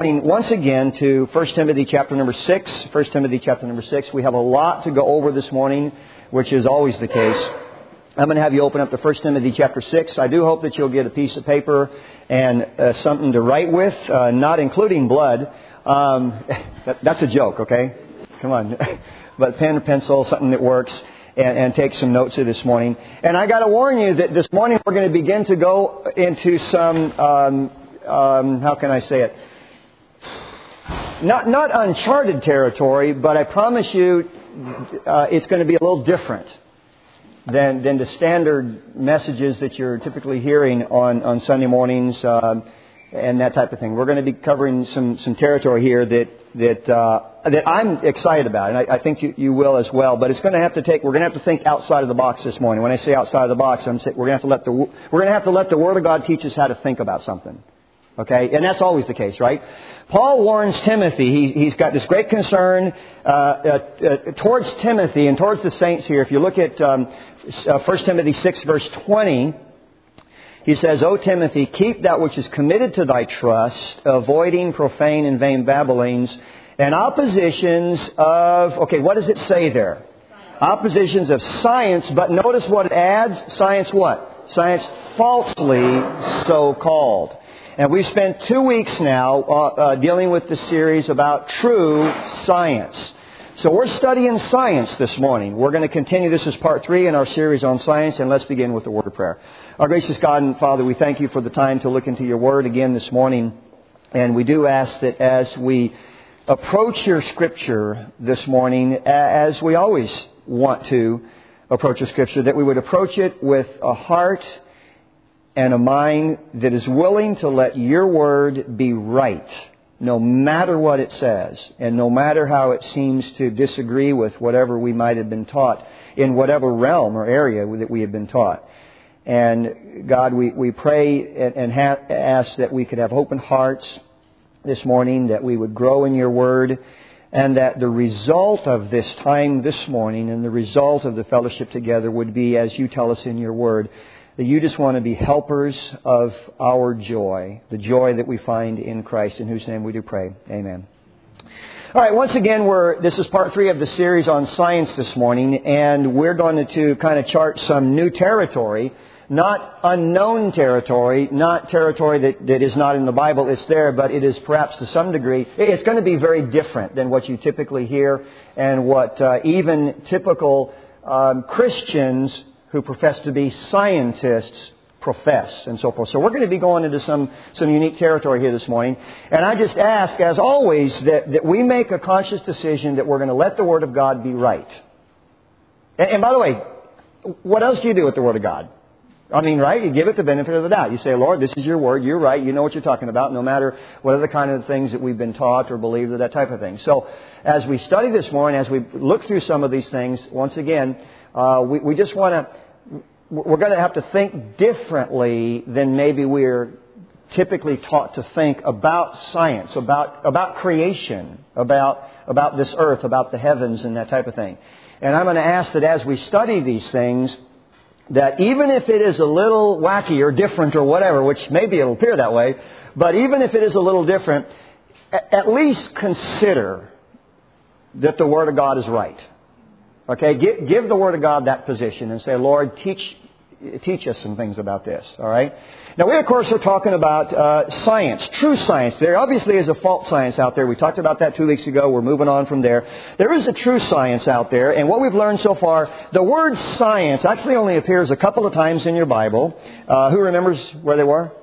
Once again to 1 Timothy chapter number 6. 1 Timothy chapter number 6. We have a lot to go over this morning, which is always the case. I'm going to have you open up to 1 Timothy chapter 6. I do hope that you'll get a piece of paper and something to write with, not including blood. That's a joke, okay? Come on. But pen or pencil, something that works, and take some notes here this morning. And I got to warn you that this morning we're going to begin to go into some, how can I say it? Not uncharted territory, but I promise you it's going to be a little different than the standard messages that you're typically hearing on Sunday mornings and that type of thing. We're going to be covering some territory here that I'm excited about, and I think you will as well. But we're going to have to think outside of the box this morning. When I say outside of the box, we're going to have to let the Word of God teach us how to think about something. Okay, and that's always the case, right? Paul warns Timothy. He's got this great concern towards Timothy and towards the saints here. If you look at 1 Timothy 6, verse 20, he says, "O Timothy, keep that which is committed to thy trust, avoiding profane and vain babblings, and oppositions of..." Okay, what does it say there? Oppositions of science, but notice what it adds. Science what? Science falsely so called. And we've spent 2 weeks now dealing with the series about true science. So we're studying science this morning. We're going to continue. This is part 3 in our series on science, and let's begin with the word of prayer. Our gracious God and Father, we thank you for the time to look into your word again this morning. And we do ask that as we approach your scripture this morning, as we always want to approach the scripture, that we would approach it with a heart and a mind that is willing to let your word be right, no matter what it says, and no matter how it seems to disagree with whatever we might have been taught in whatever realm or area that we have been taught. And God, we pray and ask that we could have open hearts this morning, that we would grow in your word, and that the result of this time this morning and the result of the fellowship together would be, as you tell us in your word, that you just want to be helpers of our joy, the joy that we find in Christ, in whose name we do pray. Amen. All right, once again, this is part 3 of the series on science this morning, and we're going to kind of chart some new territory, not unknown territory, not territory that is not in the Bible. It's there, but it is perhaps to some degree, it's going to be very different than what you typically hear and what even typical Christians who profess to be scientists profess, and so forth. So we're going to be going into some unique territory here this morning. And I just ask, as always, that we make a conscious decision that we're going to let the Word of God be right. And by the way, what else do you do with the Word of God? I mean, right? You give it the benefit of the doubt. You say, Lord, this is your Word. You're right. You know what you're talking about, no matter what other kind of things that we've been taught or believed or that type of thing. So as we study this morning, as we look through some of these things, once again, we're going to have to think differently than maybe we're typically taught to think about science, about creation, about this earth, about the heavens and that type of thing. And I'm going to ask that as we study these things, that even if it is a little wacky or different or whatever, which maybe it'll appear that way, but even if it is a little different, at least consider that the Word of God is right. Okay, give the Word of God that position and say, Lord, teach us some things about this, all right? Now, we, of course, are talking about science, true science. There obviously is a false science out there. We talked about that 2 weeks ago. We're moving on from there. There is a true science out there, and what we've learned so far, the word science actually only appears a couple of times in your Bible. Who remembers where they were?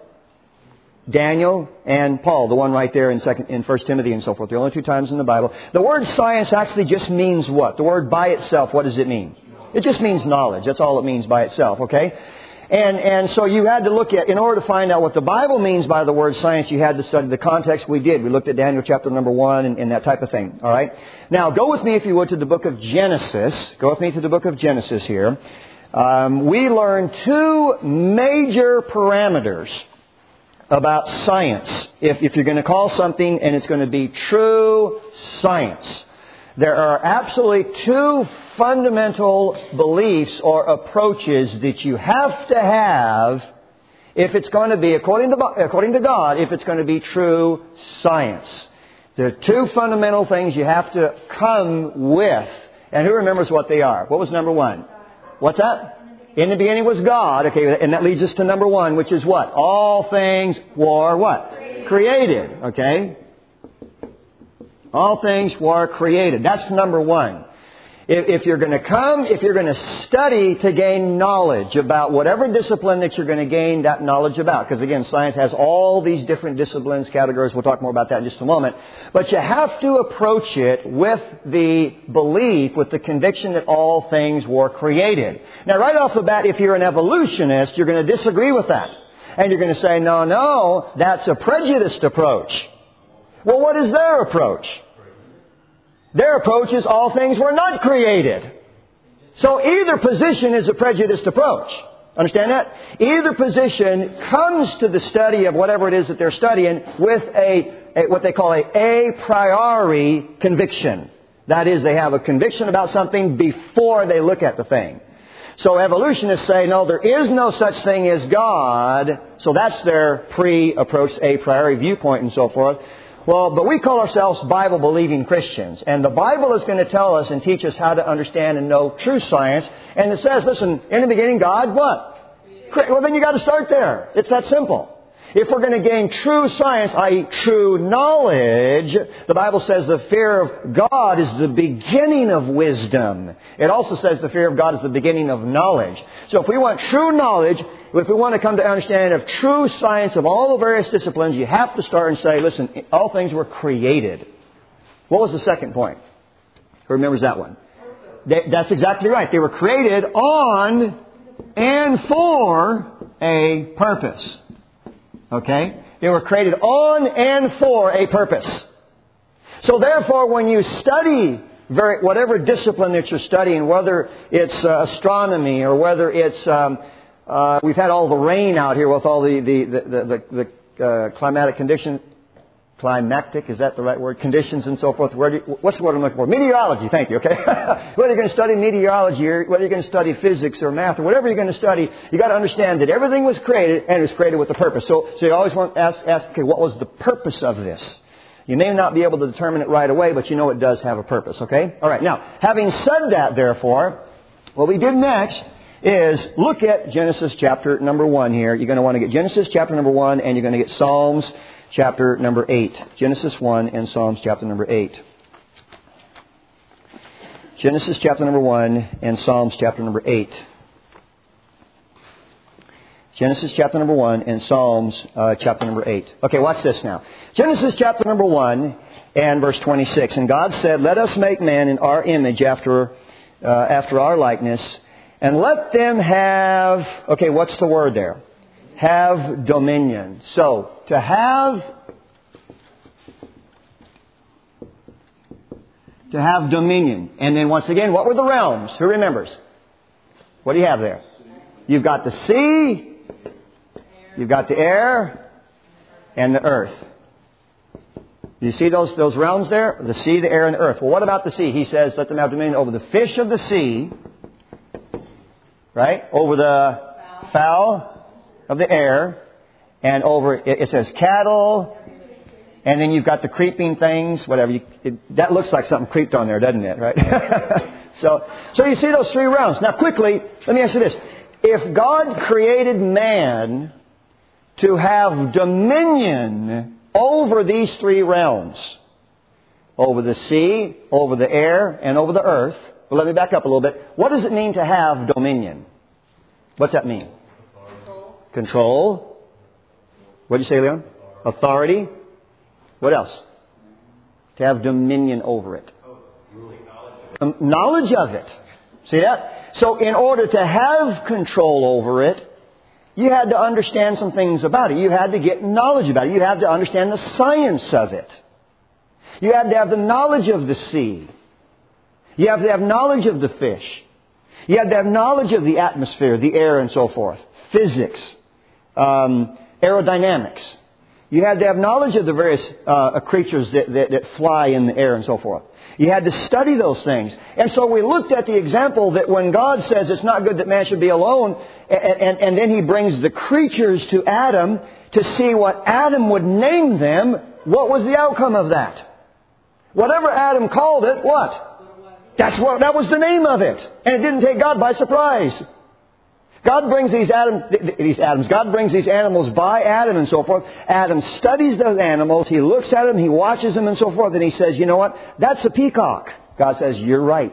Daniel and Paul, the one right there in 1 Timothy and so forth. The only 2 times in the Bible. The word science actually just means what? The word by itself, what does it mean? It just means knowledge. That's all it means by itself, okay? And so you had to look at, in order to find out what the Bible means by the word science, you had to study the context. We did. We looked at Daniel chapter number 1 and that type of thing, all right? Now, go with me, if you would, to the book of Genesis. Go with me to the book of Genesis here. We learned 2 major parameters about science. If you're going to call something and it's going to be true science, there are absolutely 2 fundamental beliefs or approaches that you have to have if it's going to be, according to God, if it's going to be true science. There are two fundamental things you have to come with. And who remembers what they are? What was number one? What's that? In the beginning was God. Okay, and that leads us to number one, which is what? All things were what? Created. Okay? All things were created. That's number one. If you're going to come, if you're going to study to gain knowledge about whatever discipline that you're going to gain that knowledge about, because again, science has all these different disciplines, categories, we'll talk more about that in just a moment, but you have to approach it with the belief, with the conviction that all things were created. Now, right off the bat, if you're an evolutionist, you're going to disagree with that. And you're going to say, no, that's a prejudiced approach. Well, what is their approach? Their approach is all things were not created. So either position is a prejudiced approach. Understand that? Either position comes to the study of whatever it is that they're studying with what they call a priori conviction. That is, they have a conviction about something before they look at the thing. So evolutionists say, no, there is no such thing as God. So that's their pre-approach, a priori viewpoint and so forth. Well, but we call ourselves Bible-believing Christians. And the Bible is going to tell us and teach us how to understand and know true science. And it says, listen, in the beginning, God, what? Well, then you got to start there. It's that simple. If we're going to gain true science, i.e. true knowledge, the Bible says the fear of God is the beginning of wisdom. It also says the fear of God is the beginning of knowledge. So if we want true knowledge, if we want to come to understanding of true science of all the various disciplines, you have to start and say, listen, all things were created. What was the second point? Who remembers that one? That's exactly right. They were created on and for a purpose. Okay? They were created on and for a purpose. So therefore, when you study whatever discipline that you're studying, whether it's astronomy or whether it's we've had all the rain out here with all the climatic conditions. Climactic, is that the right word? Conditions and so forth. What's the word I'm looking for? Meteorology, thank you, okay? Whether you're going to study meteorology or whether you're going to study physics or math or whatever you're going to study, you got to understand that everything was created and it was created with a purpose. So you always want to ask, okay, what was the purpose of this? You may not be able to determine it right away, but you know it does have a purpose, okay? All right, now, having said that, therefore, what we did next is look at Genesis chapter number 1 here. You're going to want to get Genesis chapter number 1 and you're going to get Psalms chapter number 8. Genesis 1 and Psalms chapter number 8. Genesis chapter number 1 and Psalms chapter number 8. Genesis chapter number 1 and Psalms chapter number 8. Okay, watch this now. Genesis chapter number 1 and verse 26. And God said, let us make man in our image after our likeness, and let them have, okay, what's the word there? Have dominion. So, to have dominion. And then once again, what were the realms? Who remembers? What do you have there? You've got the sea, you've got the air, and the earth. Do you see those realms there? The sea, the air, and the earth. Well, what about the sea? He says, let them have dominion over the fish of the sea, right? Over the fowl of the air, and over, it says cattle, and then you've got the creeping things, whatever. That looks like something creeped on there, doesn't it? Right? So you see those 3 realms. Now quickly, let me ask you this. If God created man to have dominion over these 3 realms, over the sea, over the air, and over the earth, well, let me back up a little bit. What does it mean to have dominion? What's that mean? Control. What did you say, Leon? Authority. What else? To have dominion over it. Knowledge of it. See that? So in order to have control over it, you had to understand some things about it. You had to get knowledge about it. You had to understand the science of it. You had to have the knowledge of the sea. You have to have knowledge of the fish. You had to have knowledge of the atmosphere, the air, and so forth. Physics. Aerodynamics. You had to have knowledge of the various creatures that fly in the air and so forth. You had to study those things. And so we looked at the example that when God says it's not good that man should be alone, and then He brings the creatures to Adam to see what Adam would name them, what was the outcome of that? Whatever Adam called it, what? That was the name of it. And it didn't take God by surprise. God brings God brings these animals by Adam and so forth. Adam studies those animals. He looks at them. He watches them and so forth. And he says, you know what? That's a peacock. God says, you're right.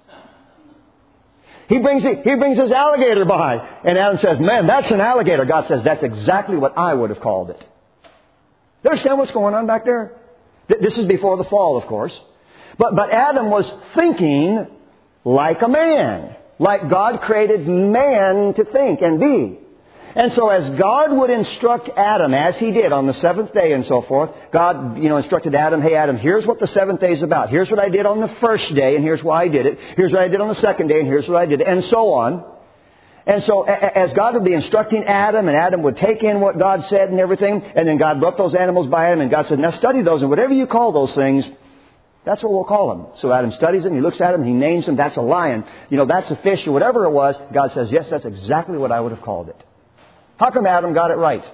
He brings his alligator by. And Adam says, man, that's an alligator. God says, that's exactly what I would have called it. You understand what's going on back there? This is before the fall, of course. But Adam was thinking like a man. Like God created man to think and be. And so as God would instruct Adam, as He did on the seventh day and so forth, God, instructed Adam, hey Adam, here's what the seventh day is about. Here's what I did on the first day, and here's why I did it. Here's what I did on the second day, and here's what I did, and so on. And so as God would be instructing Adam, and Adam would take in what God said and everything, and then God brought those animals by Adam, and God said, now study those, and whatever you call those things, that's what we'll call them. So Adam studies them, he looks at them, he names them, that's a lion, that's a fish, or whatever it was. God says, yes, that's exactly what I would have called it. How come Adam got it right?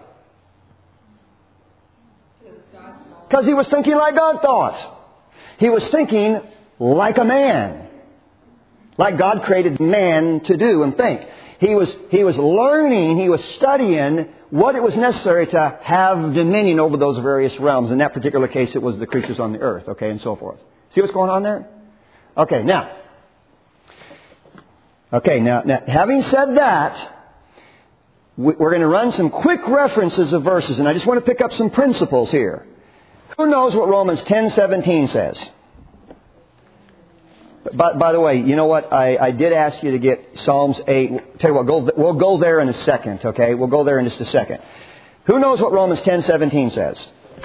Because he was thinking like God thought. He was thinking like a man. Like God created man to do and think. He was learning, he was studying what it was necessary to have dominion over those various realms. In that particular case, it was the creatures on the earth, okay, and so forth. See what's going on there? Okay, now, having said that, we're going to run some quick references of verses, and I just want to pick up some principles here. Who knows what Romans 10:17 says? By the way, you know what? I did ask you to get Psalms 8. Tell you what, we'll go there in a second, okay? We'll go there in just a second. Who knows what Romans 10:17 says?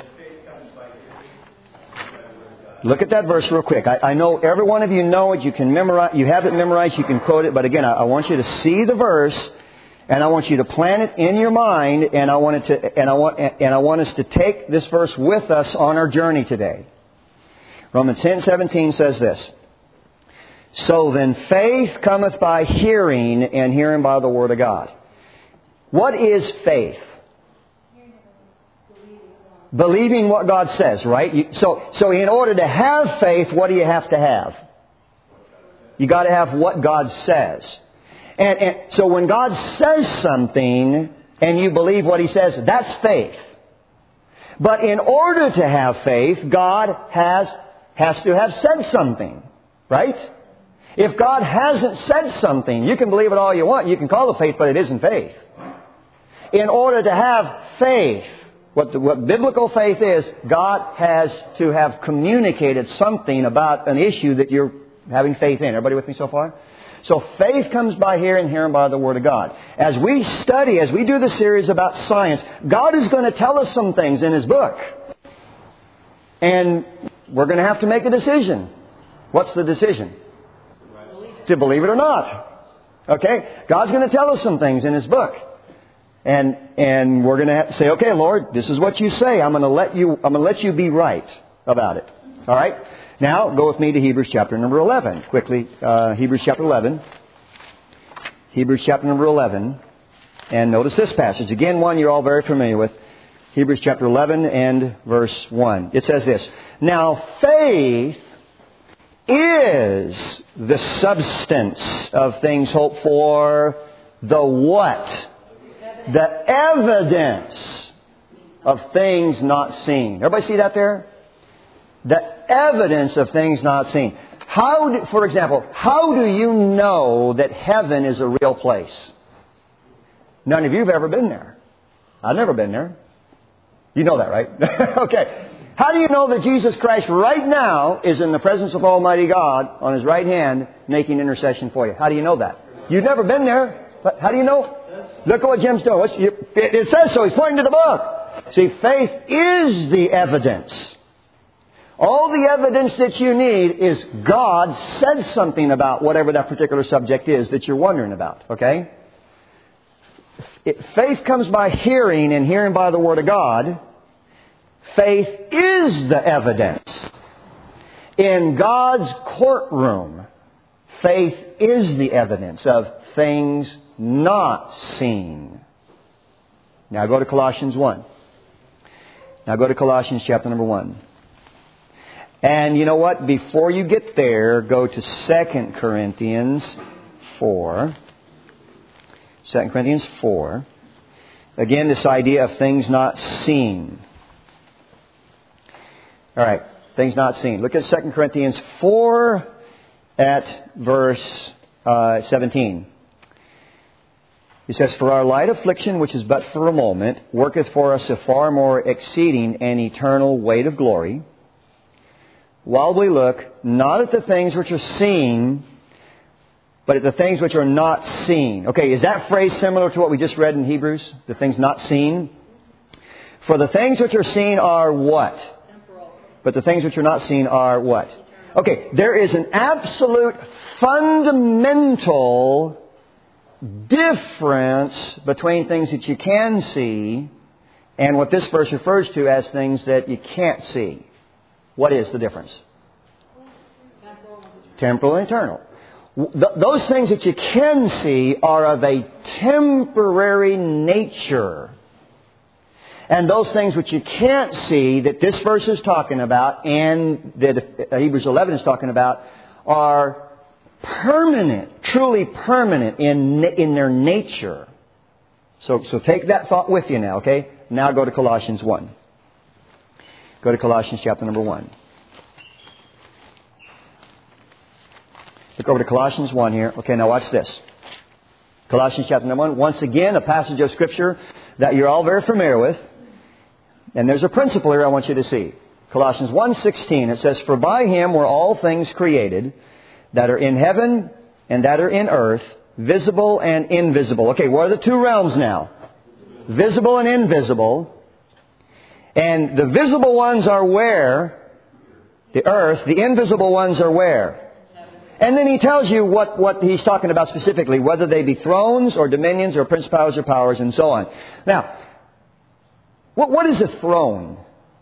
Look at that verse real quick. I know every one of you know it. You can memorize. You have it memorized. You can quote it. But again, I want you to see the verse, and I want you to plant it in your mind. And I want us to take this verse with us on our journey today. Romans 10:17 says this. So then faith cometh by hearing, and hearing by the Word of God. What is faith? Believing what God says, right? So in order to have faith, what do you have to have? You got to have what God says. And so when God says something, and you believe what He says, that's faith. But in order to have faith, God has to have said something, right? If God hasn't said something, you can believe it all you want. You can call it faith, but it isn't faith. In order to have faith, what biblical faith is, God has to have communicated something about an issue that you're having faith in. Everybody with me so far? So faith comes by hearing, hearing by the Word of God. As we study, as we do the series about science, God is going to tell us some things in His book. And we're going to have to make a decision. What's the decision? To believe it or not. Okay? God's going to tell us some things in His book. And we're going to say, okay, Lord, this is what you say. I'm going to let you be right about it. All right? Now, go with me to Hebrews chapter number 11. Quickly, Hebrews chapter 11. Hebrews chapter number 11. And notice this passage. Again, one you're all very familiar with. Hebrews chapter 11 and verse 1. It says this. Now, faith is the substance of things hoped for, the what? The evidence of things not seen. Everybody see that there? The evidence of things not seen. For example, how do you know that heaven is a real place? None of you have ever been there. I've never been there. You know that, right? Okay. How do you know that Jesus Christ right now is in the presence of Almighty God on His right hand making intercession for you? How do you know that? You've never been there. But how do you know? Look at what Jim's doing. It says so. He's pointing to the book. See, faith is the evidence. All the evidence that you need is God said something about whatever that particular subject is that you're wondering about. Okay? Faith comes by hearing, and hearing by the Word of God. Faith is the evidence. In God's courtroom, faith is the evidence of things not seen. Now go to Colossians 1. Now go to Colossians chapter number 1. And you know what? Before you get there, go to 2 Corinthians 4. 2 Corinthians 4. Again, this idea of things not seen. All right, things not seen. Look at 2 Corinthians 4 at verse 17. He says, "For our light affliction, which is but for a moment, worketh for us a far more exceeding and eternal weight of glory, while we look not at the things which are seen, but at the things which are not seen." Okay, is that phrase similar to what we just read in Hebrews? The things not seen? For the things which are seen are what? Temporal. But the things which are not seen are what? Okay, there is an absolute fundamental difference between things that you can see and what this verse refers to as things that you can't see. What is the difference? Temporal and eternal. Those things that you can see are of a temporary nature. And those things which you can't see that this verse is talking about and that Hebrews 11 is talking about are permanent, truly permanent in their nature. So take that thought with you now, okay? Now go to Colossians 1. Go to Colossians chapter number 1. Look over to Colossians 1 here. Okay, now watch this. Colossians chapter number 1. Once again, a passage of Scripture that you're all very familiar with. And there's a principle here I want you to see. Colossians 1:16, it says, "For by Him were all things created, that are in heaven and that are in earth, visible and invisible." Okay, what are the two realms now? Visible and invisible. And the visible ones are where? The earth. The invisible ones are where? And then he tells you what he's talking about specifically, whether they be thrones or dominions or principalities or powers and so on. Now, what is a throne?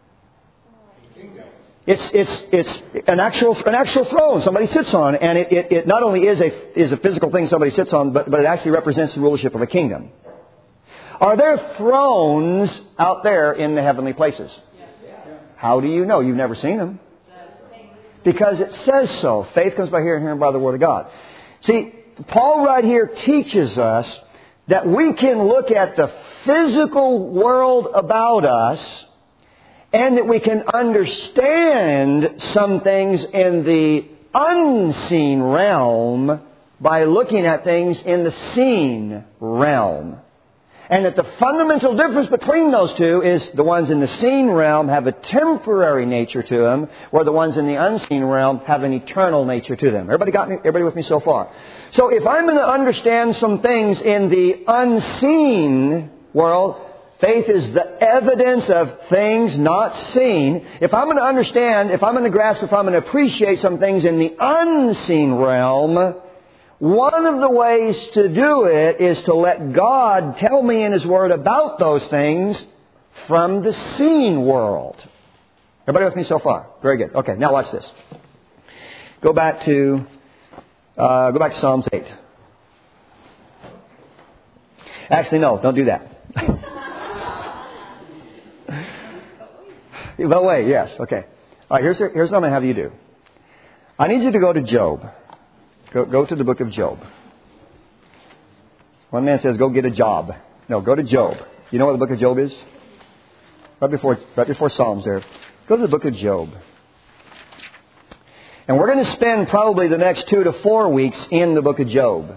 It's an actual throne somebody sits on, and it not only is a physical thing somebody sits on, but it actually represents the rulership of a kingdom. Are there thrones out there in the heavenly places? How do you know? You've never seen them. Because it says so. Faith comes by hearing, hearing by the Word of God. See, Paul right here teaches us that we can look at the physical world about us and that we can understand some things in the unseen realm by looking at things in the seen realm. And that the fundamental difference between those two is the ones in the seen realm have a temporary nature to them, where the ones in the unseen realm have an eternal nature to them. Everybody got me? Everybody with me so far? So if I'm going to understand some things in the unseen world, faith is the evidence of things not seen. If I'm going to understand, if I'm going to grasp, if I'm going to appreciate some things in the unseen realm, one of the ways to do it is to let God tell me in His Word about those things from the seen world. Everybody with me so far? Very good. Okay, now watch this. Go back to Psalms 8. Actually, no, don't do that. But wait, yes, okay. All right, here's what I'm going to have you do. I need you to go to Job. Go to the book of Job. One man says, go get a job. No, go to Job. You know what the book of Job is? Right before Psalms there. Go to the book of Job. And we're going to spend probably the next 2 to 4 weeks in the book of Job.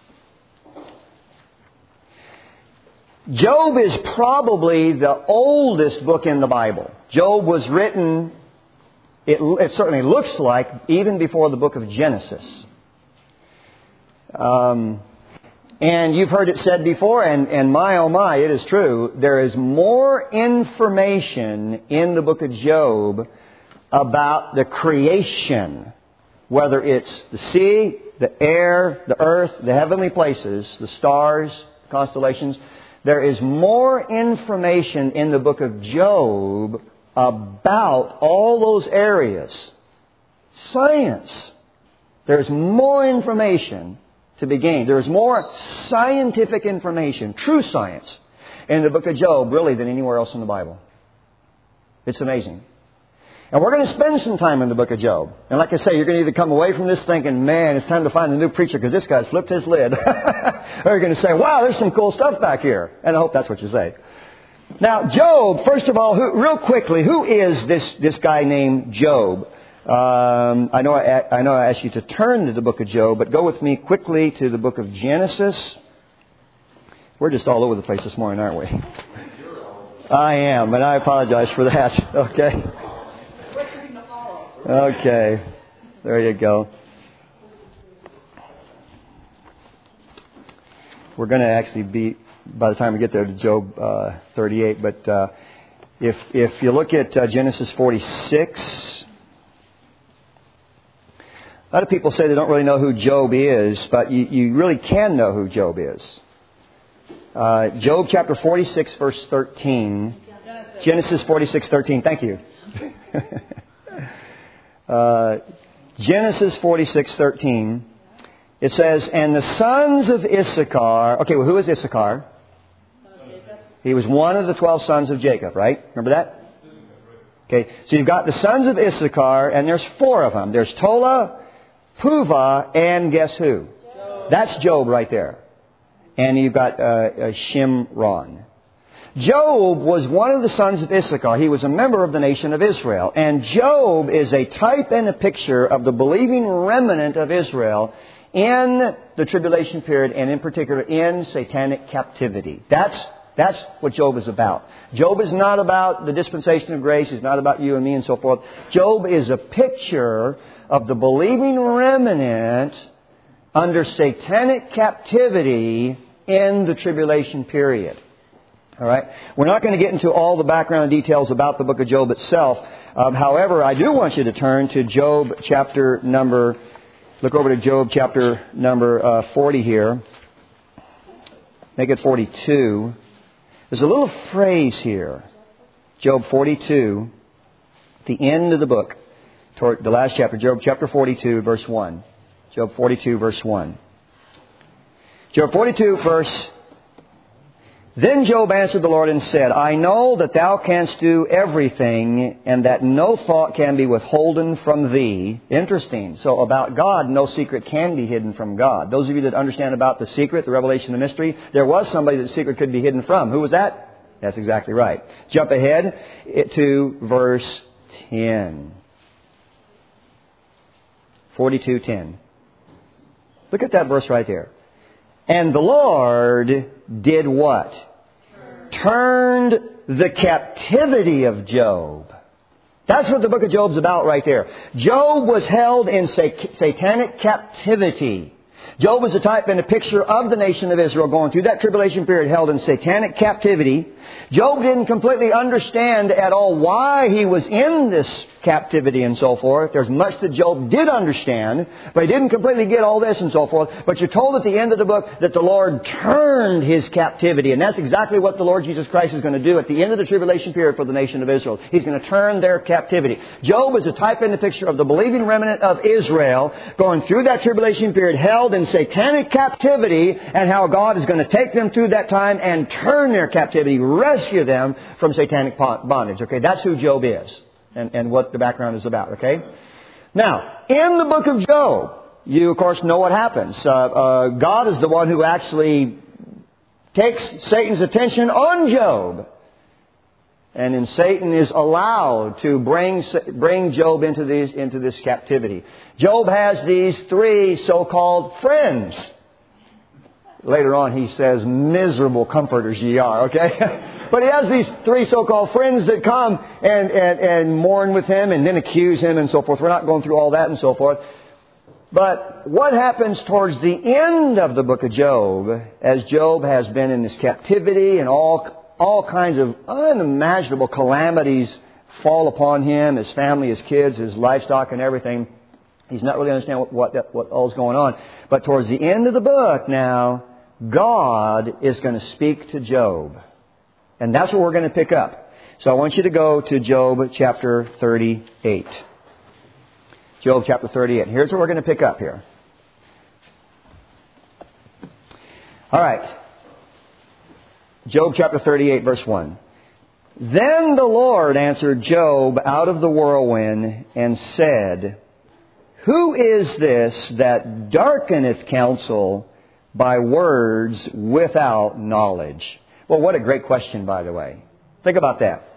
Job is probably the oldest book in the Bible. Job was written, it certainly looks like, even before the book of Genesis. And you've heard it said before, and my oh my, it is true. There is more information in the book of Job about the creation, whether it's the sea, the air, the earth, the heavenly places, the stars, constellations. There is more information in the book of Job about all those areas. Science. There's more information to be gained. There's more scientific information, true science, in the book of Job, really, than anywhere else in the Bible. It's amazing. And we're going to spend some time in the book of Job. And like I say, you're going to either come away from this thinking, man, it's time to find a new preacher because this guy's flipped his lid. Or you're going to say, wow, there's some cool stuff back here. And I hope that's what you say. Now, Job, first of all, real quickly, who is this guy named Job? I know I asked you to turn to the book of Job, but go with me quickly to the book of Genesis. We're just all over the place this morning, aren't we? I am, and I apologize for that. Okay. Okay. There you go. We're going to actually be, by the time we get there, to Job 38. But if you look at Genesis 46, a lot of people say they don't really know who Job is, but you really can know who Job is. Job chapter 46, verse 13. Genesis 46, 13. Thank you. Genesis 46, 13. It says, and the sons of Issachar... Okay, well, who is Issachar? He was one of the 12 sons of Jacob, right? Remember that? Okay, so you've got the sons of Issachar, and there's 4 of them. There's Tola, Puvah, and guess who? Job. That's Job right there. And you've got Shimron. Job was one of the sons of Issachar. He was a member of the nation of Israel. And Job is a type and a picture of the believing remnant of Israel in the tribulation period, and in particular in satanic captivity. That's what Job is about. Job is not about the dispensation of grace. He's not about you and me and so forth. Job is a picture of the believing remnant under satanic captivity in the tribulation period. All right. We're not going to get into all the background details about the book of Job itself. However, I do want you to turn to Job chapter number... Look over to Job chapter number 40 here. Make it 42. There's a little phrase here. Job 42, the end of the book, toward the last chapter, Job chapter 42, verse 1. Job 42, verse 1. Job 42, verse... Then Job answered the Lord and said, I know that thou canst do everything, and that no thought can be withholden from thee. Interesting. So about God, no secret can be hidden from God. Those of you that understand about the secret, the revelation, the mystery, there was somebody that the secret could be hidden from. Who was that? That's exactly right. Jump ahead to verse 10. 42:10. Look at that verse right there. And the Lord did what? Turned the captivity of Job. That's what the book of Job's about right there. Job was held in satanic captivity. Job was a type and a picture of the nation of Israel going through that tribulation period, held in satanic captivity. Job didn't completely understand at all why he was in this captivity and so forth. There's much that Job did understand, but he didn't completely get all this and so forth. But you're told at the end of the book that the Lord turned his captivity. And that's exactly what the Lord Jesus Christ is going to do at the end of the tribulation period for the nation of Israel. He's going to turn their captivity. Job is a type and a picture of the believing remnant of Israel going through that tribulation period, held in satanic captivity, and how God is going to take them through that time and turn their captivity, rescue them from satanic bondage. Okay, that's who Job is and what the background is about. Okay, now in the book of Job, you of course know what happens. God is the one who actually takes Satan's attention on Job, and then Satan is allowed to bring Job into this captivity. Job has these 3 so-called friends. Later on he says, miserable comforters ye are, okay? But he has these 3 so-called friends that come and mourn with him and then accuse him and so forth. We're not going through all that and so forth. But what happens towards the end of the book of Job, as Job has been in this captivity and all kinds of unimaginable calamities fall upon him, his family, his kids, his livestock and everything. He's not really understanding what all's going on. But towards the end of the book now, God is going to speak to Job. And that's what we're going to pick up. So I want you to go to Job chapter 38. Job chapter 38. Here's where we're going to pick up here. All right. Job chapter 38, verse 1. Then the Lord answered Job out of the whirlwind and said, Who is this that darkeneth counsel by words without knowledge? Well, what a great question, by the way. Think about that.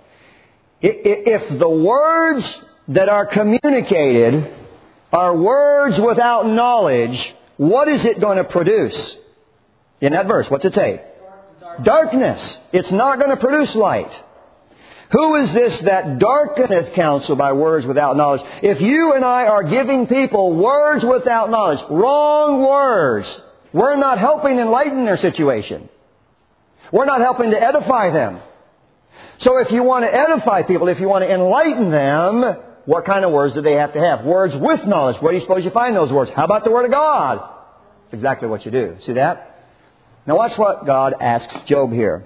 If the words that are communicated are words without knowledge, what is it going to produce? In that verse, what's it say? Darkness. It's not going to produce light. Who is this that darkeneth counsel by words without knowledge? If you and I are giving people words without knowledge, wrong words, we're not helping enlighten their situation. We're not helping to edify them. So if you want to edify people, if you want to enlighten them, what kind of words do they have to have? Words with knowledge. Where do you suppose you find those words? How about the Word of God? That's exactly what you do. See that? Now watch what God asks Job here.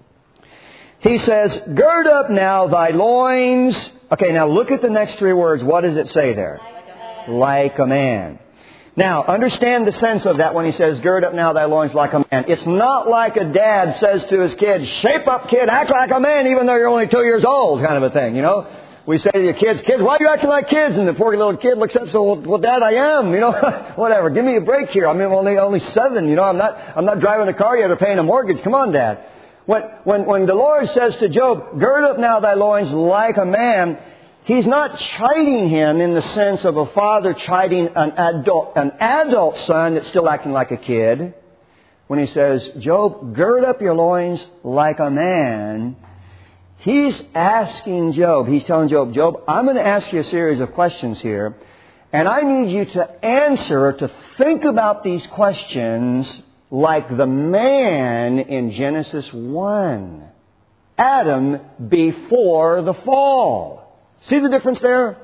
He says, Gird up now thy loins. Okay, now look at the next three words. What does it say there? Like a man. Now, understand the sense of that when he says, Gird up now thy loins like a man. It's not like a dad says to his kid, Shape up, kid, act like a man, even though you're only 2 years old, kind of a thing, you know. We say to your kids, why are you acting like kids? And the poor little kid looks up and says, well, Dad, I am, you know, whatever. Give me a break here. I mean, I'm only 7, you know. I'm not driving a car yet or paying a mortgage. Come on, Dad. When the Lord says to Job, Gird up now thy loins like a man, He's not chiding him in the sense of a father chiding an adult son that's still acting like a kid. When he says, Job, gird up your loins like a man, He's asking Job, He's telling Job, Job, I'm going to ask you a series of questions here, and I need you to answer, to think about these questions like the man in Genesis 1. Adam before the fall. See the difference there?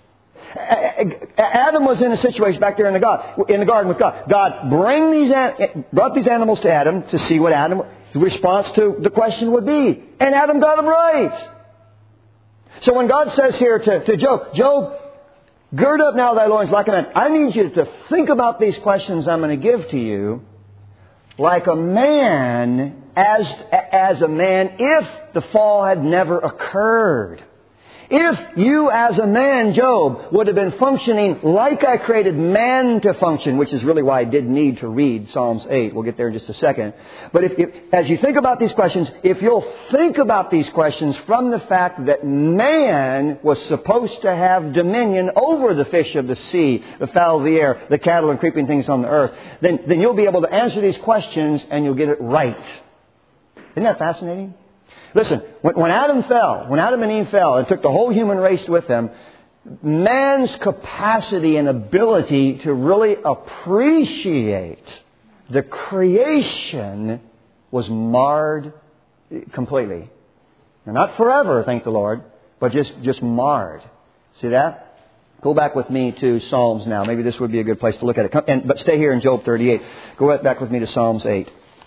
Adam was in a situation back there in the garden with God. God brought these animals to Adam to see what Adam's response to the question would be. And Adam got them right. So when God says here to Job, Job, gird up now thy loins like a man. I need you to think about these questions I'm going to give to you like a man, as a man, if the fall had never occurred. If you as a man, Job, would have been functioning like I created man to function, which is really why I did need to read Psalms 8. We'll get there in just a second. But if as you think about these questions, if you'll think about these questions from the fact that man was supposed to have dominion over the fish of the sea, the fowl of the air, the cattle and creeping things on the earth, then you'll be able to answer these questions and you'll get it right. Isn't that fascinating? Listen, when Adam and Eve fell and took the whole human race with them, man's capacity and ability to really appreciate the creation was marred completely. Now, not forever, thank the Lord, but just marred. See that? Go back with me to Psalms now. Maybe this would be a good place to look at it. But stay here in Job 38. Go back with me to Psalms 8.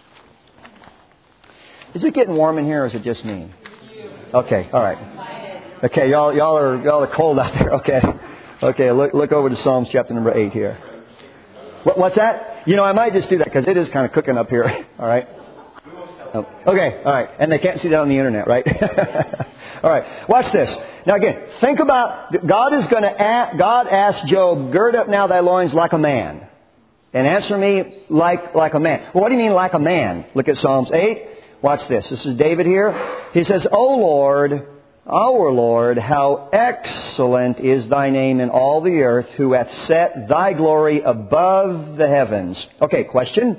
Is it getting warm in here, or is it just me? Okay, all right. Okay, y'all are cold out there. Okay. Look over to Psalms chapter number 8 here. What's that? You know, I might just do that because it is kind of cooking up here. All right. Okay, all right. And they can't see that on the internet, right? All right. Watch this. Now again, think about God asked Job, gird up now thy loins like a man, and answer me like a man. Well, what do you mean like a man? Look at Psalms 8. Watch this. This is David here. He says, O Lord, our Lord, how excellent is thy name in all the earth, who hath set thy glory above the heavens. Okay, question.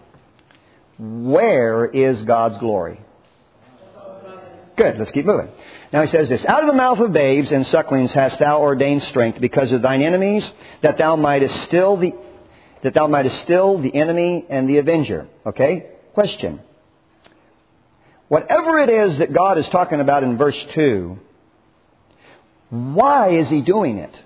Where is God's glory? Good. Let's keep moving. Now he says this. Out of the mouth of babes and sucklings hast thou ordained strength because of thine enemies, that thou mightest still the enemy and the avenger. Okay? Question. Whatever it is that God is talking about in verse 2, why is He doing it?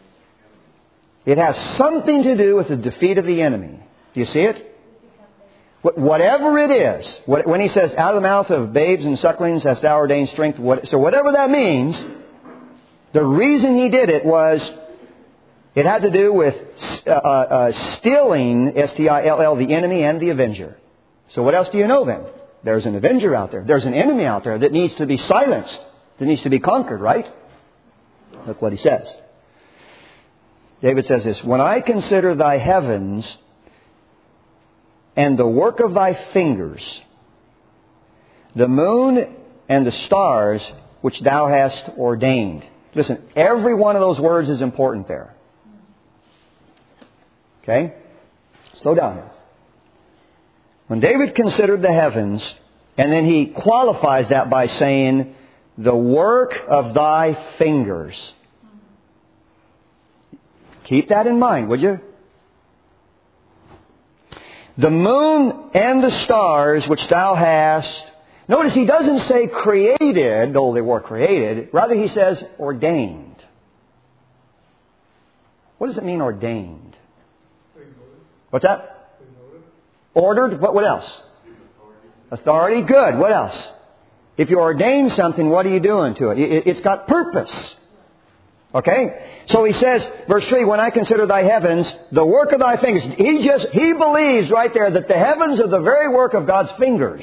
It has something to do with the defeat of the enemy. Do you see it? Whatever it is, when he says, out of the mouth of babes and sucklings hast thou ordained strength, so whatever that means, the reason he did it was, it had to do with stilling, S-T-I-L-L, the enemy and the avenger. So what else do you know then? There's an avenger out there. There's an enemy out there that needs to be silenced, that needs to be conquered, right? Look what he says. David says this, when I consider thy heavens and the work of thy fingers, the moon and the stars which thou hast ordained. Listen, every one of those words is important there. Okay? Slow down here. When David considered the heavens, and then he qualifies that by saying, the work of thy fingers. Keep that in mind, would you? The moon and the stars which thou hast. Notice he doesn't say created, though they were created. Rather he says ordained. What does it mean, ordained? What's that? Ordered. What else? Authority. Good. What else? If you ordain something, what are you doing to it? It's got purpose. Okay? So he says, verse 3, when I consider thy heavens, the work of thy fingers. He believes right there that the heavens are the very work of God's fingers.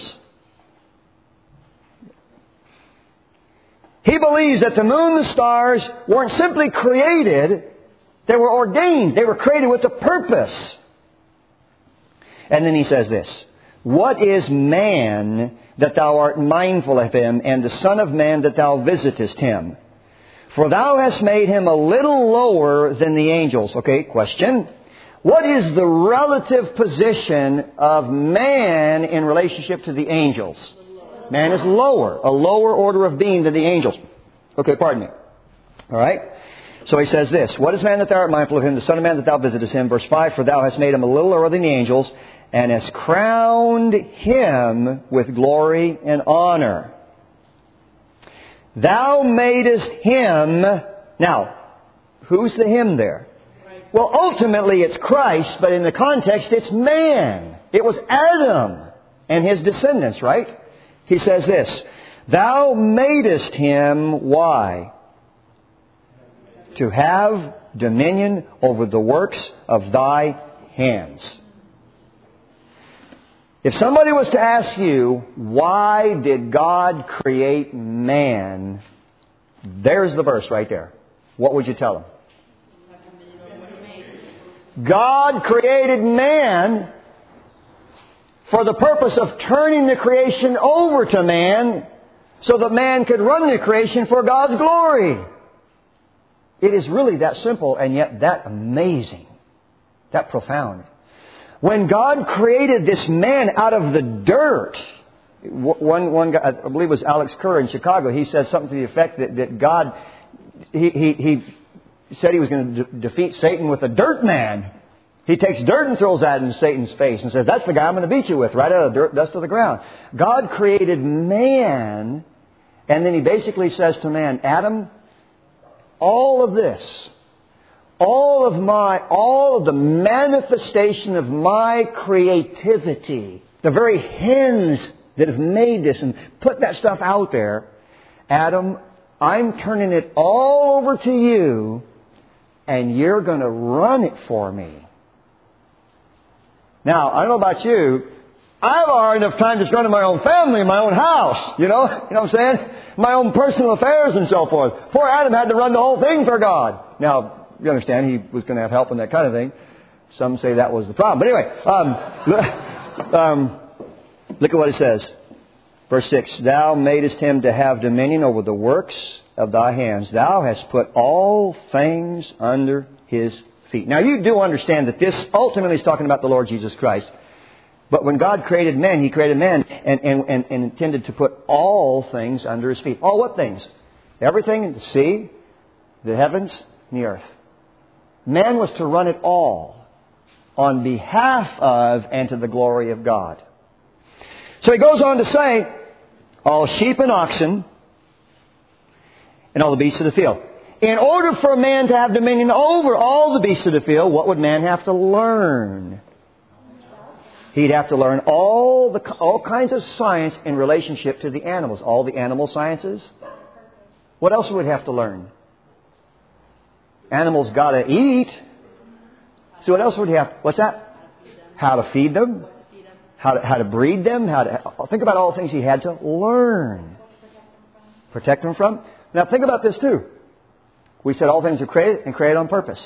He believes that the moon and the stars weren't simply created, they were ordained. They were created with a purpose. And then he says this, what is man that thou art mindful of him, and the son of man that thou visitest him? For thou hast made him a little lower than the angels. Okay, question. What is the relative position of man in relationship to the angels? Man is lower, a lower order of being than the angels. Okay, pardon me. All right. So he says this, what is man that thou art mindful of him, the son of man that thou visitest him? Verse 5, for thou hast made him a little lower than the angels, and hast crowned him with glory and honor. Thou madest him. Now, who's the him there? Well, ultimately it's Christ, but in the context it's man. It was Adam and his descendants, right? He says this, thou madest him, why? To have dominion over the works of thy hands. If somebody was to ask you, why did God create man? There's the verse right there. What would you tell them? God created man for the purpose of turning the creation over to man so that man could run the creation for God's glory. It is really that simple and yet that amazing, that profound. When God created this man out of the dirt, one guy, I believe it was Alex Kerr in Chicago, he said something to the effect that God, he said he was going to defeat Satan with a dirt man. He takes dirt and throws that in Satan's face and says, that's the guy I'm going to beat you with, right out of the dirt, dust of the ground. God created man, and then he basically says to man, Adam, all of this, all of the manifestation of my creativity, the very hands that have made this and put that stuff out there, Adam, I'm turning it all over to you, and you're going to run it for me. Now, I don't know about you, I have hard enough time just running my own family, my own house, you know what I'm saying? My own personal affairs and so forth. Poor Adam had to run the whole thing for God. Now, you understand, he was going to have help in that kind of thing. Some say that was the problem. But anyway, look at what it says. Verse 6, thou madest him to have dominion over the works of thy hands. Thou hast put all things under his feet. Now, you do understand that this ultimately is talking about the Lord Jesus Christ. But when God created man, He created man and intended to put all things under His feet. All what things? Everything in the sea, the heavens, and the earth. Man was to run it all on behalf of and to the glory of God. So he goes on to say, all sheep and oxen and all the beasts of the field. In order for man to have dominion over all the beasts of the field, what would man have to learn? He'd have to learn all kinds of science in relationship to the animals. All the animal sciences. What else would he have to learn? Animals got to eat. So what else would he have? What's that? How to feed them. How to breed them. Think about all the things he had to learn. Protect them from. Now think about this too. We said all things are created and created on purpose.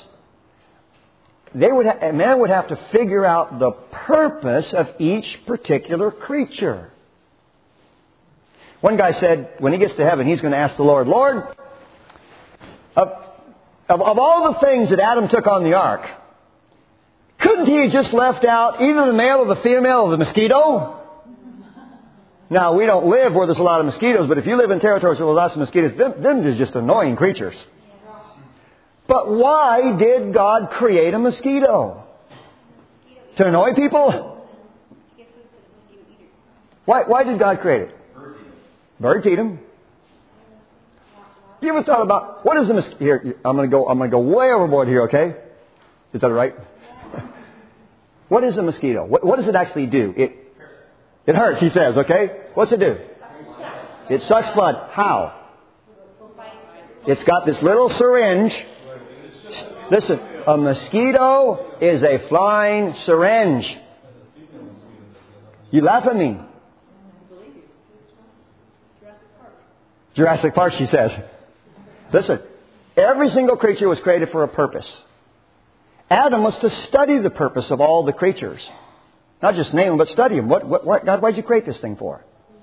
A man would have to figure out the purpose of each particular creature. One guy said when he gets to heaven, he's going to ask the Lord, Lord, of all the things that Adam took on the ark, couldn't he have just left out either the male or the female or the mosquito? Now, we don't live where there's a lot of mosquitoes, but if you live in territories where there's lots of mosquitoes, them are just annoying creatures. But why did God create a mosquito? To annoy people? Why did God create it? Birds eat them. You ever thought about what is a mosquito? Here, I'm going to go way overboard here. Okay, is that right? What is a mosquito? What does it actually do? It hurts. He says. Okay, what's it do? It sucks blood. How? It's got this little syringe. Listen, a mosquito is a flying syringe. You laugh at me. Jurassic Park, she says. Listen, every single creature was created for a purpose. Adam was to study the purpose of all the creatures. Not just name them, but study them. What God, why'd you create this thing for?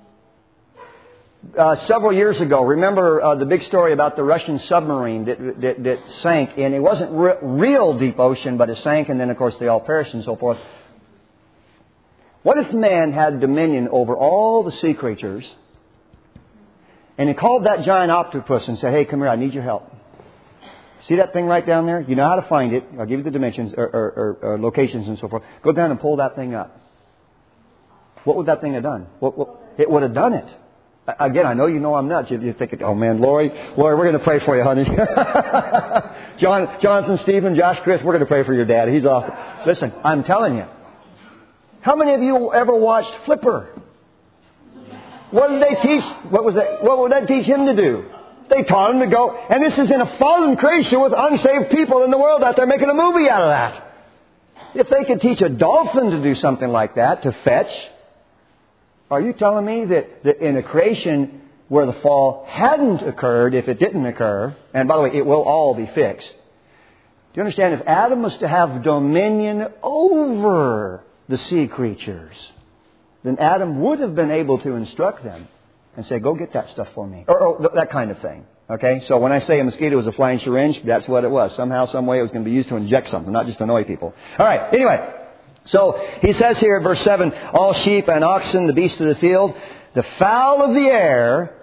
Several years ago, remember the big story about the Russian submarine that sank, and it wasn't real deep ocean, but it sank, and then of course they all perished and so forth. What if man had dominion over all the sea creatures, and he called that giant octopus and said, hey, come here, I need your help. See that thing right down there? You know how to find it. I'll give you the dimensions or locations and so forth. Go down and pull that thing up. What would that thing have done? It would have done it. Again, I know you know I'm nuts. You're thinking, oh man, Lori, we're going to pray for you, honey. Jonathan, Stephen, Josh, Chris, we're going to pray for your dad. He's awesome. Listen, I'm telling you. How many of you ever watched Flipper? What did they teach? What would that teach him to do? They taught him to go. And this is in a fallen creation with unsaved people in the world out there making a movie out of that. If they could teach a dolphin to do something like that, to fetch, are you telling me that in a creation where the fall hadn't occurred, if it didn't occur, and by the way, it will all be fixed. Do you understand? If Adam was to have dominion over the sea creatures, then Adam would have been able to instruct them and say, go get that stuff for me. Or that kind of thing. Okay? So when I say a mosquito was a flying syringe, that's what it was. Somehow, some way it was going to be used to inject something, not just annoy people. All right. Anyway. So he says here in verse 7, all sheep and oxen, the beasts of the field, the fowl of the air.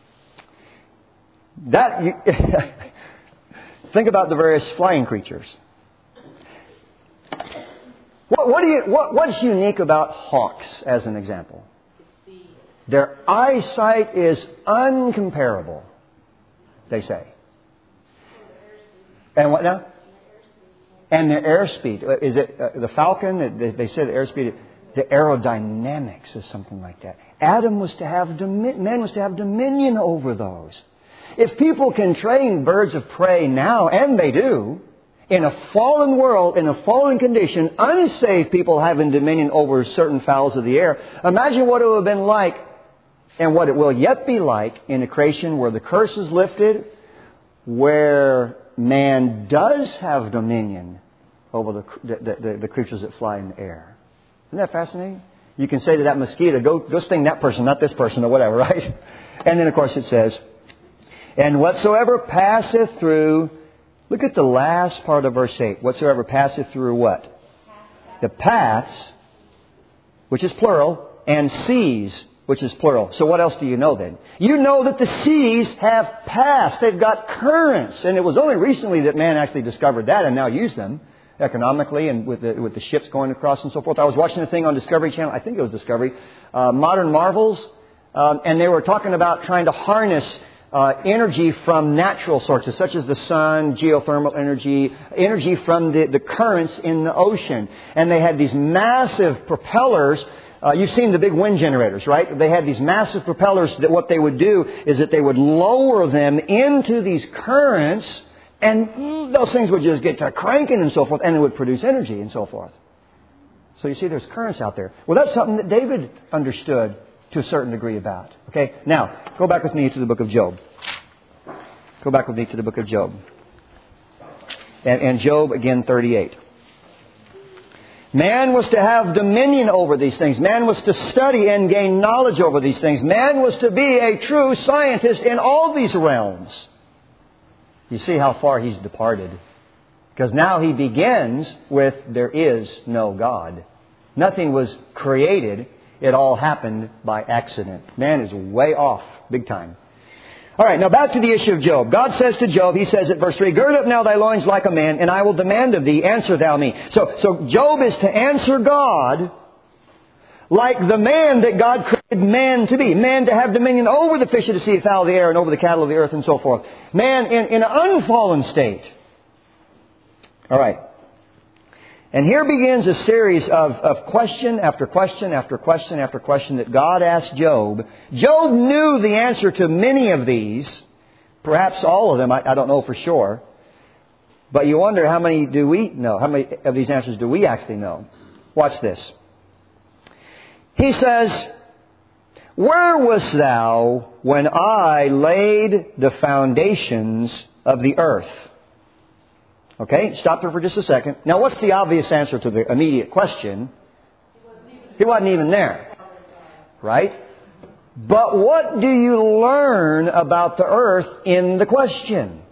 Think about the various flying creatures. What's unique about hawks, as an example? Their eyesight is uncomparable, they say. And what now? And the airspeed. Is it the falcon? They say the airspeed. The aerodynamics is something like that. Man was to have dominion over those. If people can train birds of prey now, and they do, in a fallen world, in a fallen condition, unsaved people having dominion over certain fowls of the air, imagine what it would have been like, and what it will yet be like, in a creation where the curse is lifted, where man does have dominion over the creatures that fly in the air. Isn't that fascinating? You can say to that mosquito, go sting that person, not this person, or whatever, right? And then, of course, it says, and whatsoever passeth through, look at the last part of verse 8. Whatsoever passeth through what? The paths, which is plural, and seas, which is plural. So what else do you know then? You know that the seas have paths. They've got currents. And it was only recently that man actually discovered that and now used them economically and with the ships going across and so forth. I was watching a thing on Discovery Channel. I think it was Discovery. Modern Marvels. And they were talking about trying to harness energy from natural sources, such as the sun, geothermal energy, energy from the currents in the ocean. And they had these massive propellers. You've seen the big wind generators, right? They had these massive propellers that what they would do is that they would lower them into these currents, and those things would just get to cranking and so forth, and it would produce energy and so forth. So you see there's currents out there. Well, that's something that David understood to a certain degree about. Okay? Now, go back with me to the book of Job. Go back with me to the book of Job. And Job, again, 38. Man was to have dominion over these things. Man was to study and gain knowledge over these things. Man was to be a true scientist in all these realms. You see how far he's departed. Because now he begins with, there is no God. Nothing was created. It all happened by accident. Man is way off, big time. All right, now back to the issue of Job. God says to Job, He says at verse 3, "Gird up now thy loins like a man, and I will demand of thee, answer thou me." So Job is to answer God like the man that God created man to be. Man to have dominion over the fish of the sea, fowl of the air, and over the cattle of the earth, and so forth. Man in an unfallen state. All right. And here begins a series of question after question after question after question that God asked Job. Job knew the answer to many of these, perhaps all of them, I don't know for sure. But you wonder, how many do we know? How many of these answers do we actually know? Watch this. He says, "Where wast thou when I laid the foundations of the earth?" Okay, stop there for just a second. Now, what's the obvious answer to the immediate question? He wasn't even there. Right? But what do you learn about the earth in the question?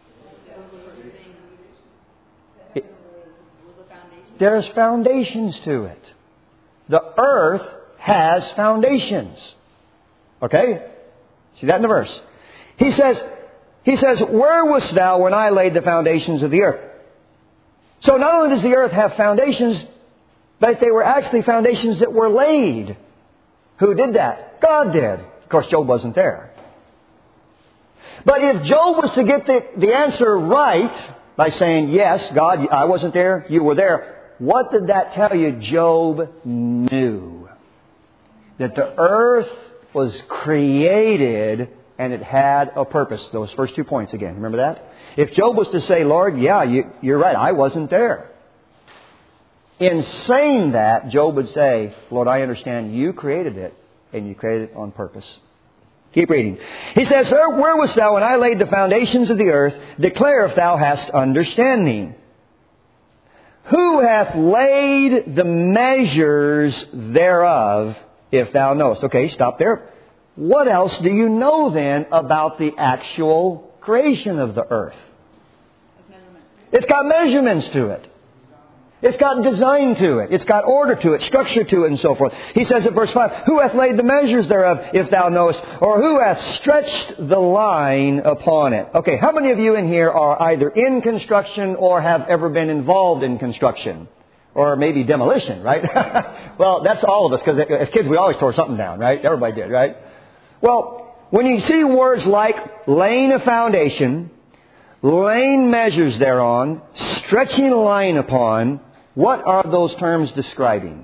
There's foundations to it. The earth has foundations. Okay? See that in the verse. He says, "Where wast thou when I laid the foundations of the earth?" So not only does the earth have foundations, but they were actually foundations that were laid. Who did that? God did. Of course, Job wasn't there. But if Job was to get the answer right by saying, "Yes, God, I wasn't there, you were there," what did that tell you? Job knew that the earth was created and it had a purpose. Those first 2 points again. Remember that? If Job was to say, "Lord, yeah, you're right, I wasn't there." In saying that, Job would say, "Lord, I understand you created it, and you created it on purpose." Keep reading. He says, "Sir, where wast thou when I laid the foundations of the earth? Declare if thou hast understanding. Who hath laid the measures thereof, if thou knowest?" Okay, stop there. What else do you know then about the actual creation of the earth? It's got measurements to it. It's got design to it. It's got order to it, structure to it, and so forth. He says at verse 5, "Who hath laid the measures thereof, if thou knowest? Or who hath stretched the line upon it?" Okay, how many of you in here are either in construction or have ever been involved in construction? Or maybe demolition, right? Well, that's all of us, because as kids we always tore something down, right? Everybody did, right? Well, when you see words like laying a foundation, laying measures thereon, stretching a line upon, what are those terms describing?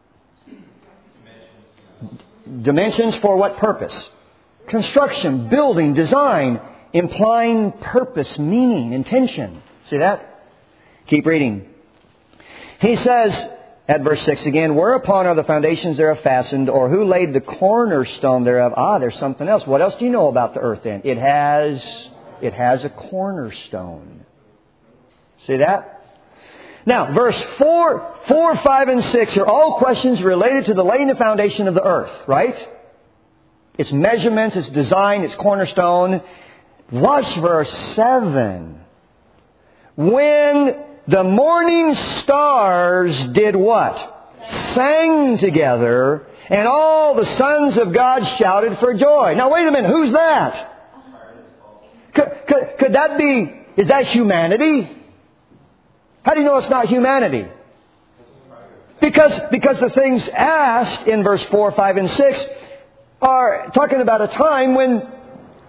Dimensions for what purpose? Construction, building, design, implying purpose, meaning, intention. See that? Keep reading. He says, at verse 6 again, "Whereupon are the foundations thereof fastened, or who laid the cornerstone thereof?" There's something else. What else do you know about the earth then? It has a cornerstone. See that? Now, verse 4, 5, and 6 are all questions related to the laying the foundation of the earth, right? Its measurements, its design, its cornerstone. Watch verse 7. "When the morning stars did what? Sang together, and all the sons of God shouted for joy." Now wait a minute, who's that? Could that be, is that humanity? How do you know it's not humanity? Because the things asked in verse 4, 5, and 6 are talking about a time when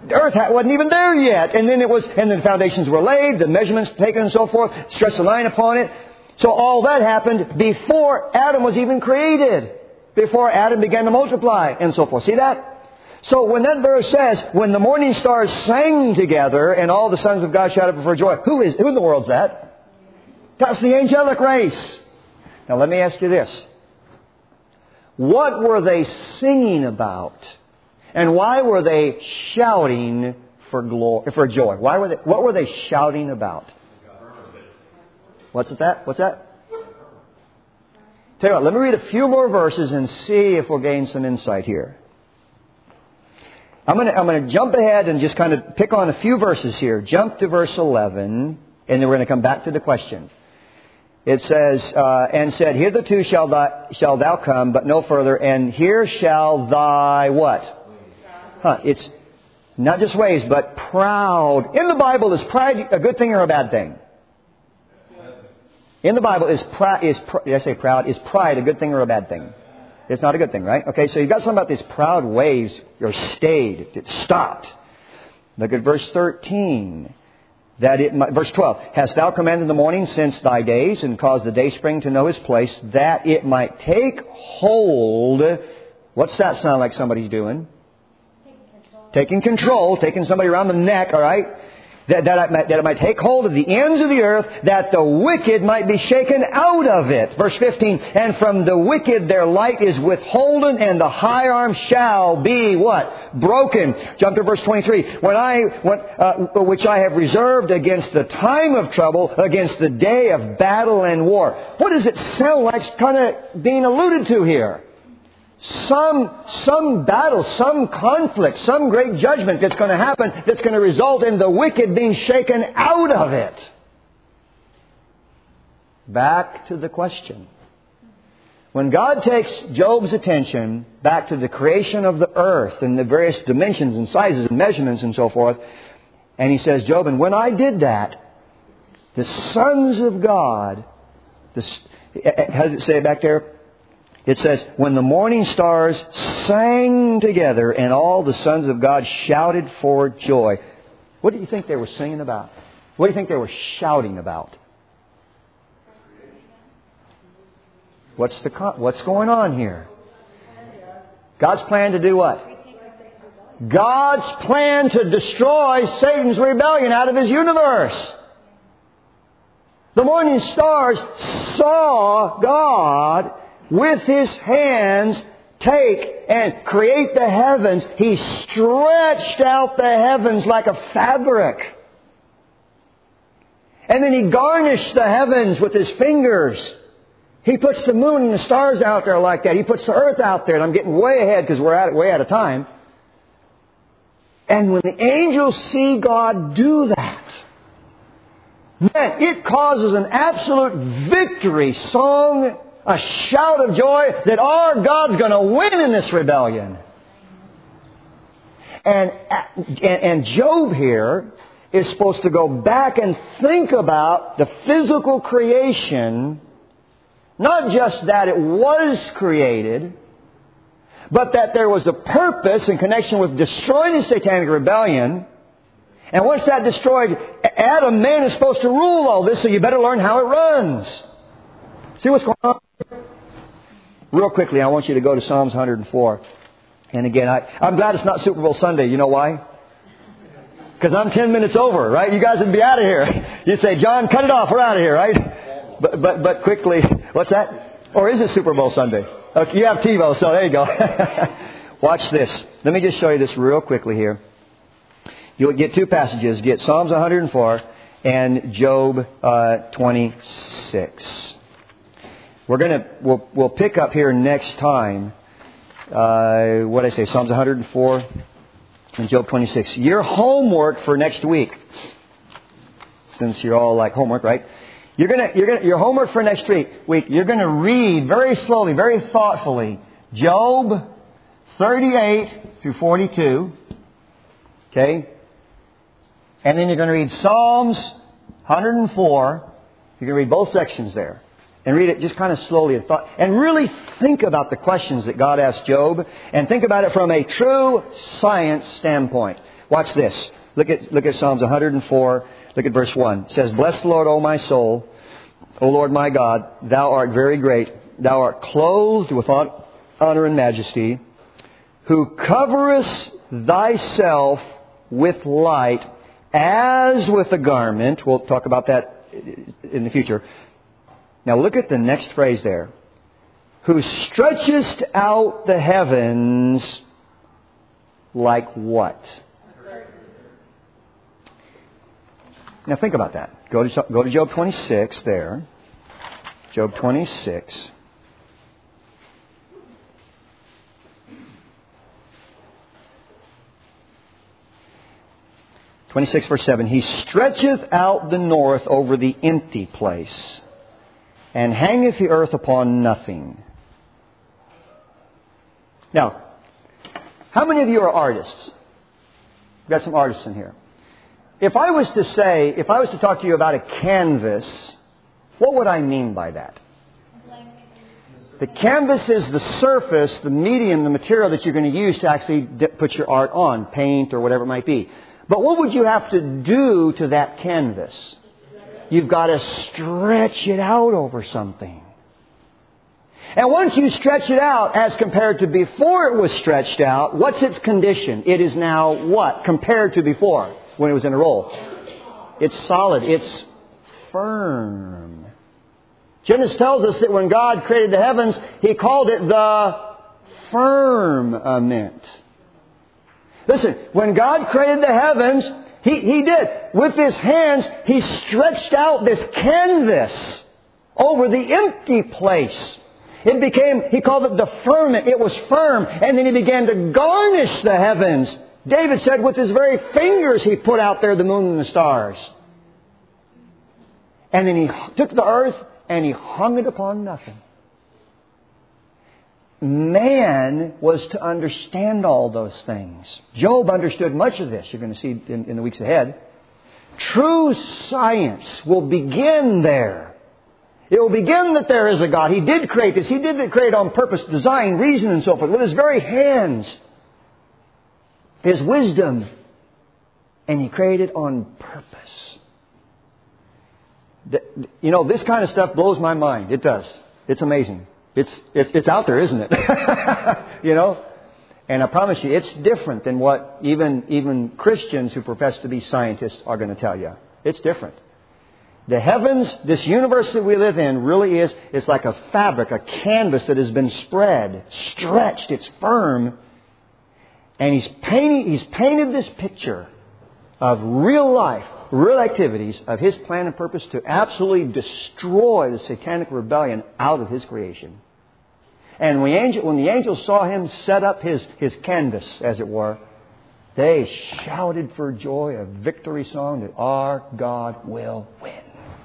The earth wasn't even there yet. And then the foundations were laid, the measurements taken and so forth, stretched a line upon it. So all that happened before Adam was even created. Before Adam began to multiply and so forth. See that? So when that verse says, when the morning stars sang together and all the sons of God shouted for joy, who in the world's that? That's the angelic race. Now let me ask you this. What were they singing about? And why were they shouting for joy? What were they shouting about? What's that? Tell you what, let me read a few more verses and see if we'll gain some insight here. I'm going to jump ahead and just kind of pick on a few verses here. Jump to verse 11, and then we're going to come back to the question. It says, and said, hitherto shall thou come, but no further, and here shall thy what? It's not just ways, but proud. In the Bible, is pride a good thing or a bad thing? In the Bible, is pride a good thing or a bad thing? It's not a good thing, right? Okay, so you've got something about these proud ways. You're stayed. It stopped. Look at verse 13. Verse 12. Hast thou commanded the morning since thy days, and caused the dayspring to know his place, that it might take hold. What's that sound like somebody's doing? Taking control. Taking somebody around the neck, all right? That it might take hold of the ends of the earth, that the wicked might be shaken out of it. Verse 15, and from the wicked their light is withholden, and the high arm shall be what? Broken. Jump to verse 23. Which I have reserved against the time of trouble, against the day of battle and war. What does it sound like kind of being alluded to here? Some battle, some conflict, some great judgment that's going to happen that's going to result in the wicked being shaken out of it. Back to the question. When God takes Job's attention back to the creation of the earth and the various dimensions and sizes and measurements and so forth, and he says, Job, and when I did that, the sons of God, how does it say back there? It says, when the morning stars sang together and all the sons of God shouted for joy. What do you think they were singing about? What do you think they were shouting about? What's going on here? God's plan to do what? God's plan to destroy Satan's rebellion out of His universe. The morning stars saw God with His hands take and create the heavens. He stretched out the heavens like a fabric. And then He garnished the heavens with His fingers. He puts the moon and the stars out there like that. He puts the earth out there. And I'm getting way ahead because we're way out of time. And when the angels see God do that, man, it causes an absolute victory song, a shout of joy that our God's going to win in this rebellion. And Job here is supposed to go back and think about the physical creation, not just that it was created, but that there was a purpose in connection with destroying the satanic rebellion. And once that destroyed, Adam, man, is supposed to rule all this, so you better learn how it runs. See what's going on? Real quickly, I want you to go to Psalms 104. And again, I'm glad it's not Super Bowl Sunday. You know why? Because I'm 10 minutes over, right? You guys would be out of here. You'd say, John, cut it off. We're out of here, right? But quickly, what's that? Or is it Super Bowl Sunday? Okay, you have TiVo, so there you go. Watch this. Let me just show you this real quickly here. You'll get two passages. Get Psalms 104 and Job 26. We'll pick up here next time. What did I say? Psalms 104 and Job 26. Your homework for next week, since you're all like homework, right? Your homework for next week. You're going to read very slowly, very thoughtfully, Job 38 through 42. Okay, and then you're going to read Psalms 104. You're going to read both sections there. And read it just kind of slowly and really think about the questions that God asked Job, and think about it from a true science standpoint. Watch this. Look at Psalms 104. Look at verse 1. It says, Bless the Lord, O my soul. O Lord my God, Thou art very great. Thou art clothed with honor and majesty, who coverest Thyself with light as with a garment. We'll talk about that in the future. Now look at the next phrase there. Who stretchest out the heavens like what? Now think about that. Go to Job 26 there. Job 26. Verse 7. He stretcheth out the north over the empty place, and hangeth the earth upon nothing. Now, how many of you are artists? We've got some artists in here. If I was to talk to you about a canvas, what would I mean by that? The canvas is the surface, the medium, the material that you're going to use to actually put your art on, paint or whatever it might be. But what would you have to do to that canvas? You've got to stretch it out over something. And once you stretch it out as compared to before it was stretched out, what's its condition? It is now what? Compared to before, when it was in a roll. It's solid. It's firm. Genesis tells us that when God created the heavens, He called it the firmament. Listen, when God created the heavens, He did. With His hands, He stretched out this canvas over the empty place. It became, He called it the firmament. It was firm. And then He began to garnish the heavens. David said with His very fingers He put out there the moon and the stars. And then He took the earth and He hung it upon nothing. Man was to understand all those things. Job understood much of this. You're going to see in the weeks ahead. True science will begin there. It will begin that there is a God. He did create this. He did create on purpose, design, reason, and so forth, with His very hands. His wisdom. And He created on purpose. You know, this kind of stuff blows my mind. It does. It's amazing. It's out there, isn't it? You know? And I promise you, it's different than what even Christians who profess to be scientists are going to tell you. It's different. The heavens, this universe that we live in, really it's like a fabric, a canvas that has been spread, stretched, it's firm. And He's painted this picture of real life, real activities of His plan and purpose to absolutely destroy the satanic rebellion out of His creation. And when the angels saw Him set up his canvas, as it were, they shouted for joy, a victory song that our God will win.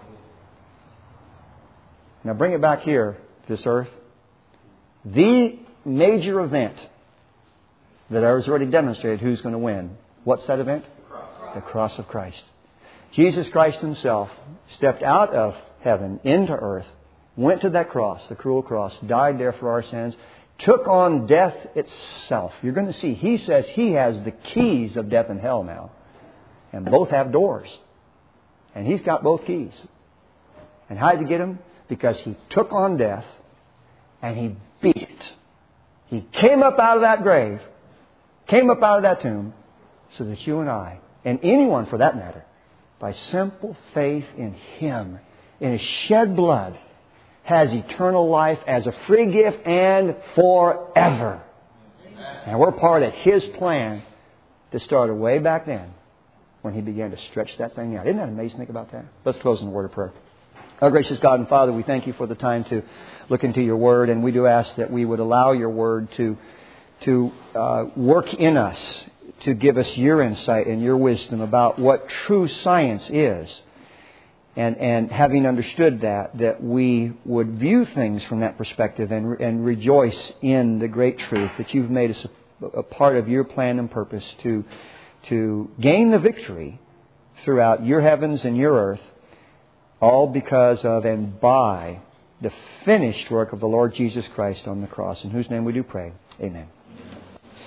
Now bring it back here, this earth. The major event that I was already demonstrated who's going to win. What's that event? The cross of Christ. Jesus Christ Himself stepped out of heaven into earth, went to that cross, the cruel cross, died there for our sins, took on death itself. You're going to see, He says He has the keys of death and hell now. And both have doors. And He's got both keys. And how did He get them? Because He took on death and He beat it. He came up out of that grave, came up out of that tomb, so that you and I, and anyone for that matter, by simple faith in Him, in His shed blood, has eternal life as a free gift and forever. Amen. And we're part of His plan that started way back then when He began to stretch that thing out. Isn't that amazing to think about that? Let's close in a word of prayer. Our gracious God and Father, we thank You for the time to look into Your Word, and we do ask that we would allow Your Word to work in us, to give us Your insight and Your wisdom about what true science is. And having understood that we would view things from that perspective and rejoice in the great truth that You've made us a part of Your plan and purpose to gain the victory throughout Your heavens and Your earth, all because of and by the finished work of the Lord Jesus Christ on the cross, in whose name we do pray. Amen.